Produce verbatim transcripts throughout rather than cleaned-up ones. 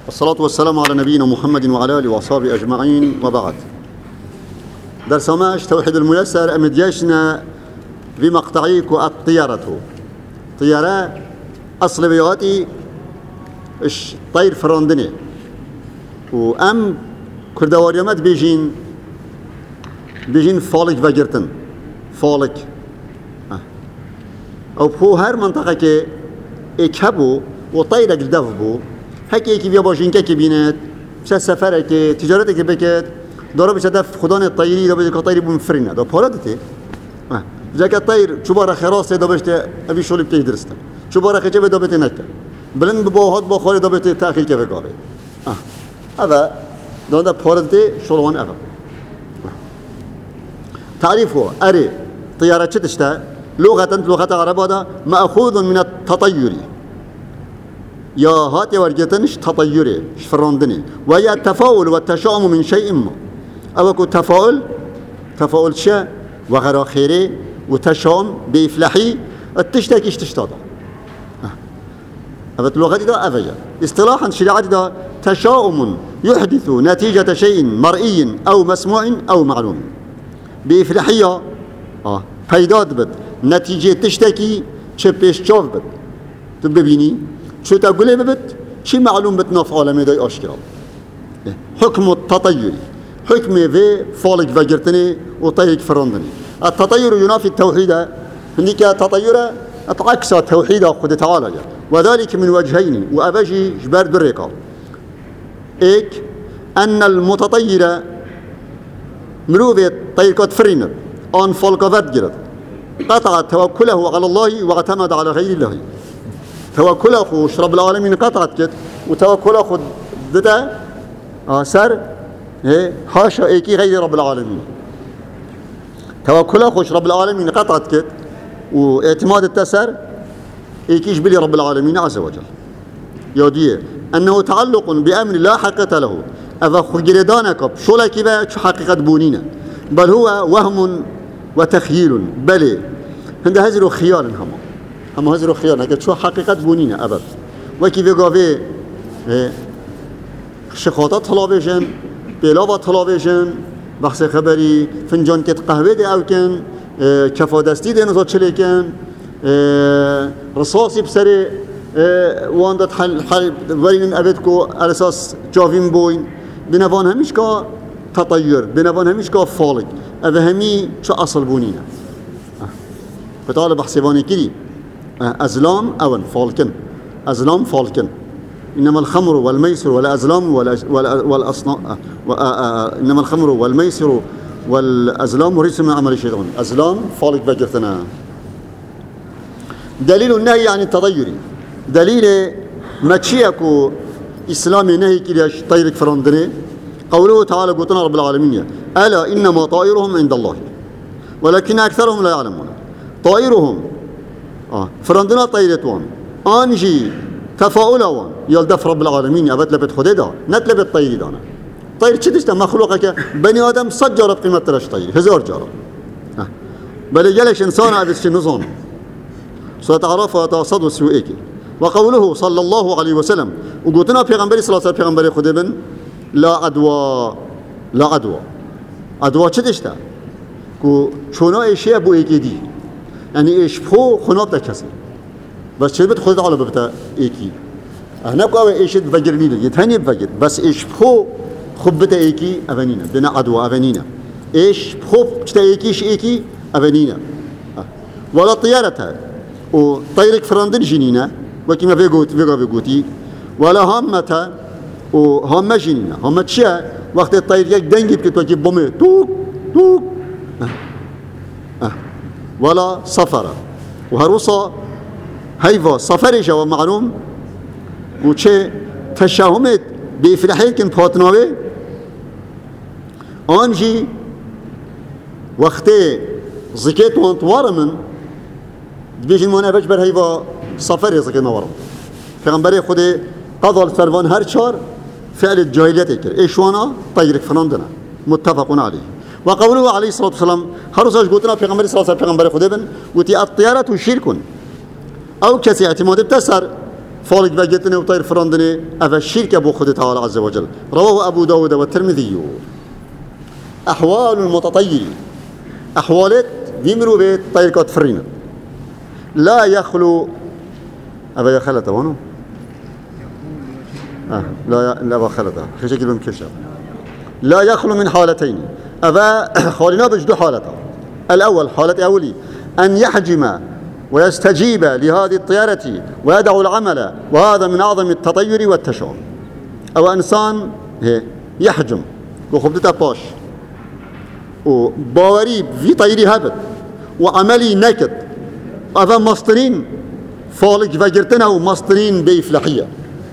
الصلاة والسلام على نبينا محمد وعلى آله وأصحابه أجمعين وبعد. در سماش توحيد الميسر أمديشنا في مقطعيك الطيارة. طيارة أصل بياتي إش طير فراندني وأم كردواريمات بيجين بيجين فالك وجرتن فالك أو بخو هر منطقة كي إكهبو وطيرك الدف بو هكي كي بيا باشين كي بينات بس سفره كي تجارته كي بكت داره بشه دف خدان الطيري ده بده كطيري بمفرنه ده پالدته اه جا كطير شو باره خراس ده بشه ابي شغل بتي درست شو باره خچه ده بته نك بلند بباهات با خالد ده بته تاخير كي بگاره اه هذا ده ده پالدته شلون اغا تعريفه اري طياره چتشتا لغه لغه عربه ده ماخوذ من التطير يا هاتي ورجتنش تطيري شفراندني ويا التفاؤل والتشاؤم من شيء ما أو كو تفاؤل تفاؤل شيء وغير خيري وتشاؤم بإفلاحي التشتكيش تشتادا أبت اللغة دا أفجا اصطلاحا شريعة دا تشاؤم يحدث نتيجة شيء مرئي أو مسموع أو معلوم بإفلاحية آه پیداد بد نتيجة تشتكي چه پیش چاو بد تو ببینی شو تقولي ببت شي معلوم بتنا في عالمي داي أشكرا حكم التطير حكم في فالك فجرتني وطيرك فراندني التطير ينافي التوحيد هنيك التطير اتعكس التوحيد خد تعالى وذلك من وجهين وأبجي جبار دريقا إيك أن المتطير مروفي طيركات فرينر أن فالك فجرت قطع توكله على الله واعتمد على غير الله توكله خوش رب العالمين قطعت كت وتوكله خد دتا سر حاشا ايكي غير رب العالمين توكله خوش رب العالمين قطعت كت واعتماد التسر ايكيش بلي رب العالمين عز وجل يوديه انه تعلق بامر لا حقيقة له اذا خجردانك شو لك بقى شو حقيقة بونينا بل هو وهم وتخيل بل هند هزروا خيال هم هم هزروا خيال هكذا شو حقيقة بونينا أبد وكيف يقابي شخاطات طلابيشن بلاوة طلابيشن بحث خبري فنجان كت قهوة دي أو كان كفادستي دي نزاد شليكن رصاصي بسري واندت حل حل ورين أبدكو على أساس جافين بوين بنوان هميش كا تطير بنوان هميش كا فالك هذا همي شو أصل بونينا بتعال بحثواني كذي أزلام أون فالكن أزلام فالكن إنما الخمر والميسر والأزلام والأصنام إنما الخمر والميسر والأزلام رجس من عمل الشيطان أزلام فالك بجرتنا دليل النهي عن التطير دليل ما تشيكو إسلامي نهي كده طيرك فرندني قوله تعالى قلتنا رب العالمين ألا إنما طائرهم عند الله ولكن أكثرهم لا يعلمون طائرهم آه فرندنا طيرتوان آنجي تفاؤلوان يلدف رب العالمين أبد لبت خده دا نت لبت طيري دانا طير چه دشتا مخلوقك بني آدم صد جارب قيمت ترش طير هزار جارب آه. بل جلش إنسان عبد شي نظام ستعرف وتصد وسوئك وقوله صلى الله عليه وسلم وقلتنا پیغمبر صلى الله عليه وسلم پیغمبر خده بن لا عدوى لا عدوى عدوى چه دشتا کو چونا ایشی ابو ایکی دی يعني ايش بخو خناب ده كسي بس شربت خذ على ببتا ايكي هنا بقى ايش تفجرني له يتهني بفجر بس ايش بخو خبته ايكي افنينا بنا عدوى افنينا ايش بخو شتا ايكيش ايكي افنينا ولا طيارتها وطيرك فرندن جنينه وكما في قوت في قوتي ولا هامتها وهام جنينه هام تشا وقت الطير دنجي بتوجب بومه توك توك أه. أه. ولا صفرة وهروصة هيفا صفري جوا معلوم وشي تشاهمت بإفلاحي كن باتناوي آنجي وقتي زكيت وانتوار من بيجي المانا بجبر هيفا صفري زكيت نوارم فغنبري خودي قضى الفروان هر شار فعل الجاهلية كر إيشوانا طيرك فناندنا متفقون عليه وقوله عليه الصلاة والسلام هرساش قلتنا في غمبر صلى الله عليه وسلم خده بن وتي الطيارة شرك أو كسي اعتماد بتسر فالك بجتنا وطير فرندني أفا الشرك أبو خد تعالى عز وجل. رواه أبو داود والترمذي. أحوال المتطير أحوالات بيمروا بيت طير كات فرينة لا يخلو أبا يخلته وانو آه لا لا بخلته خشكل بمكشة لا يخلو من حالتين أبا خالنا بجدو حالته. الأول حالة أولي أن يحجم ويستجيب لهذه الطيارة ويدعو العمل، وهذا من أعظم التطير والتشاؤم. أو إنسان يحجم وخبطته باش وباوري في طيري هبت وعملي نكد أذا مصطرين فالك فجرتنا ومصطرين بإفلاحية.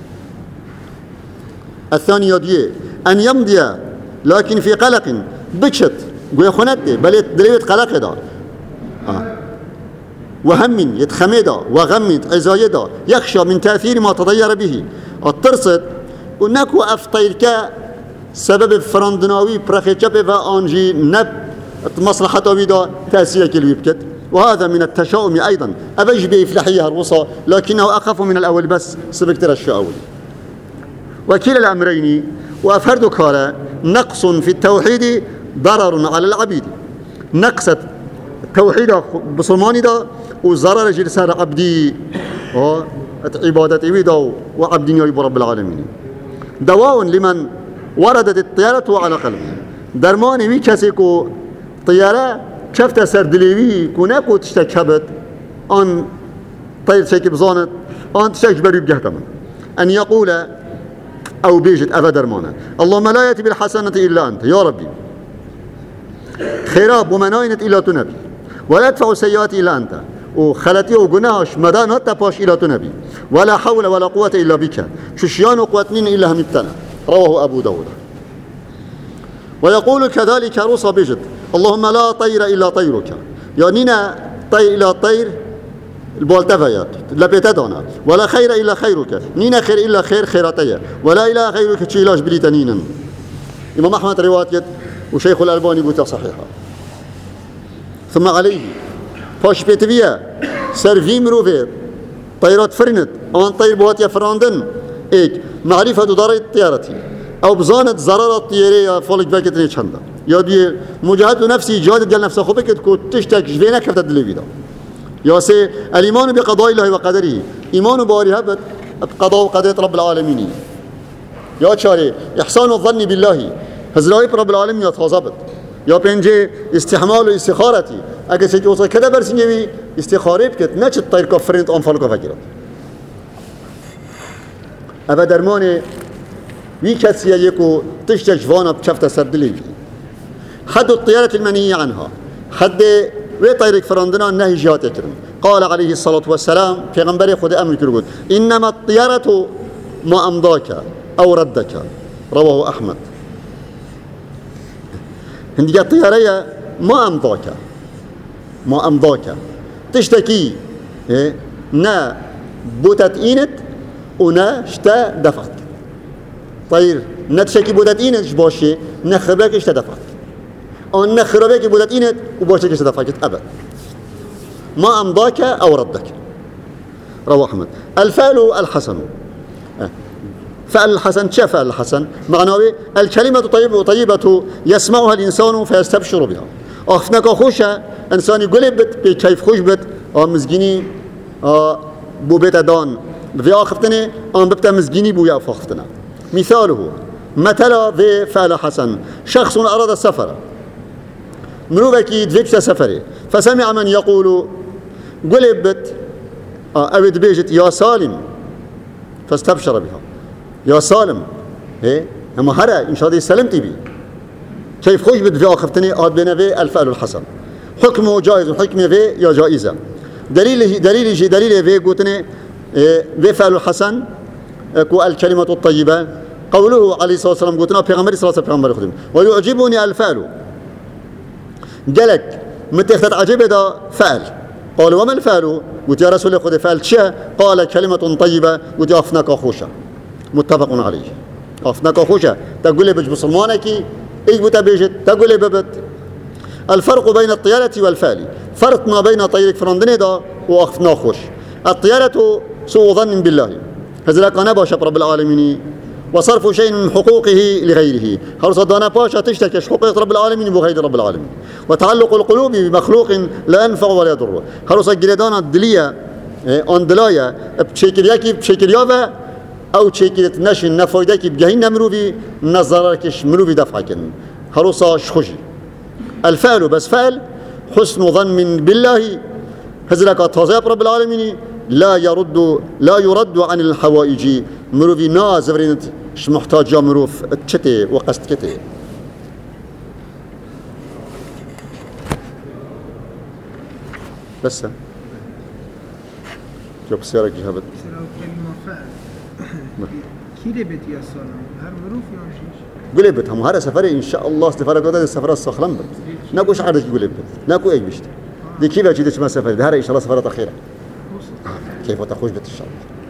الثاني يديه أن يمضي لكن في قلق بكشت ويخونته بل يتدريبت قلق دا آه. وهم يتخمدا وغمد عزايدا يخشى من تأثير ما تضير به الترصد ونكو أفتيرك سبب فرندناوي برخيتشابي فأنجي نب مصلحة ويدا تأثير كل بكت. وهذا من التشاؤم أيضا أبج بإفلاحية الوصى لكنه أخف من الأول بس سبكتر الشاؤول. وكلا الأمرين وأفرد كالا نقص في التوحيد ضرر على العبيد. نقصت التوحيد بصماني دا وضرر جلسار عبدي عبادة عبيدا وعبدين يا رب العالمين. دواء لمن وردت الطيارة على قلبه. درماني وي كسيكو طيارة شفت سردليوي كوناكو تشتكبت أن طير شيك بزانت أن تشتك بريب جهتما أن يقول أو بيجت أبا درمانا اللهم لا يأتي بالحسنة إلا أنت يا ربي خراب ومناينة إلا تنبي ولا يدفع سيئات إلا أنت وخلتي وقناش مدان هتباش إلا تنبي ولا حول ولا قوة إلا بك ششيان وقوتنين إلا هم ابتنى. رواه أبو داود. ويقول كذلك روصى بجد اللهم لا طير إلا طيرك يعني طير إلا طير البولتفايات لبيتدونا ولا خير إلا خيرك نينا خير إلا خير خيراتيا ولا إله غيرك تشيلاش بليتنينا. إمام أحمد رواية وشيخ الألباني قلت صحيحة. ثم عليه باش بيتبيا سرفي مروفير طيرات فرنت أو طير بواتيا فراندن إيك معرفة ضرر الطيارة أو بزانت ضرر الطيارة فولك باكتني شندا يا بي مجاهد نفسي جهاد ديال نفسه خو بكت كو تشتك جبينا كفت الدليفيدا يا سي الإيمان بقضاء الله وقدره إيمان باري هبت بقضاء وقدرة رب العالمين. يا شاري إحسان الظن بالله هزلاي رب العالمين يتخاذبت يا بنجي استحمال واستخارتي اگه چه اوصا كده برسنجي استخاره بكت نچ طير كفرنت انفال كفكرت ابا درمانه وي كسيه يكو تشتك فانا بشفت سردلي حد الطيارة المنهي عنها حد وي طيرك فرندنا نهي جهات يكرم. قال عليه الصلاة والسلام في غنبري خد أمر كرقود إنما الطيارة ما أمضاك أو ردك. رواه أحمد. هندي الطيارة ما أمضاك ما أمضاك تشتكي إيه؟ نا بوتت إينت ونا شتا دفعت طير نتشكي بوتت إينت باشي نخربك اشتا دفعت أو نخربك بوتت إينت وباشي اشتا دفعت أبد. ما أمضاك أو ردك. رواه أحمد. الفعل الحسن فعل الحسن شا فعل الحسن معناه الكلمة طيبة طيبة يسمعها الإنسان فيستبشر بها. أخفناك خوشة إنسان يقول بت بكيف خوش بت مزجيني بو بيت دان في آخفتنا أم ببت مزجيني بو يأف آخفتنا. مثاله مثلا في فعل حسن شخص أراد السفر مروبكي دفكت سفري فسمع من يقول قل بت أود بيجت يا سالم فاستبشر بها. يا سالم إيه أما هرا إن شاء الله سلمتي بي كيف خوش بد في آخفتني آد بنا في الفعل الحسن حكمه جائز وحكمه في يا جائزة. دليل دليل شيء دليل في قوتني إيه في فعل الحسن كو الكلمة الطيبة قوله عليه الصلاة والسلام قوتنا بيغمبري صلاة بيغمبري خدم ويعجبني الفعل جلك متى عجب هذا فعل قال وما الفعل قلت يا رسول الله خذ فعل شيء قال كلمة طيبة قلت أفناك خوشة متفق عليه. أفناك خوشة تقول لي بج بسلمانك إيش بتبيجت تقول لي ببت. الفرق بين الطيارة والفعل فرق ما بين طيرك فرندني دا وأفناك خوش. الطيارة سوء ظن بالله هذا كان باشا رب العالمين وصرف شيء من حقوقه لغيره هل صدانا باشا تشتكي حقوق رب العالمين بغير رب العالمين وتعلق القلوب بمخلوق لا ينفع ولا يضر هل صدانا الدلية اندلايا بشكل يكي بشكل يابا او شكل نشن نفايده كي بجهين مروفي نظركش مروفي دفعكن هل صاشخجي الفعل بس فعل حسن ظن بالله هذا كتازا رب العالمين لا يرد لا يرد عن الحوائج مروفي نازرين مش محتاج مروف تشتي وقست كتي بس جاب سيارك جهبت كلمة فعل كيف بيت يا سلام هر مروف يمشيش قولي بت هم هذا سفري ان شاء الله سفر قدر السفر الصخلم بت ناكو شعرك قولي بت ناكو اي بيشت دي كيف اجي اسمها سفر هذا ان شاء الله سفرات اخيره كيف تخرج بت ان شاء الله